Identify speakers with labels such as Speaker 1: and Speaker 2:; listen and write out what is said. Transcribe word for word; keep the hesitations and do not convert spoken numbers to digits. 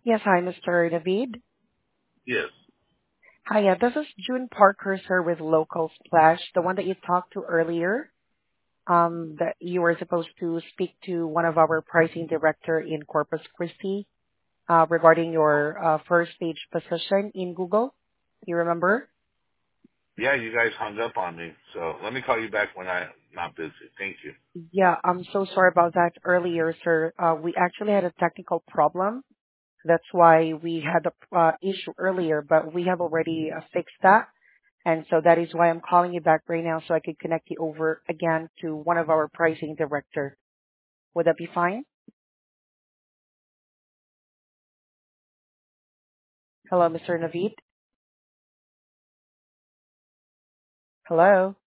Speaker 1: Yes, hi, mister David.
Speaker 2: Yes.
Speaker 1: Hi, yeah, this is June Parker, sir, with Local Splash, the one that you talked to earlier. Um, that you were supposed to speak to one of our pricing director in Corpus Christi, uh, regarding your uh, first page position in Google. You remember?
Speaker 2: Yeah, you guys hung up on me. So let me call you back when I'm not busy. Thank you.
Speaker 1: Yeah, I'm so sorry about that earlier, sir. Uh, we actually had a technical problem. That's why we had the uh, issue earlier, but we have already uh, fixed that. And so that is why I'm calling you back right now so I could connect you over again to one of our pricing director. Would that be fine? Hello, mister Naveed. Hello.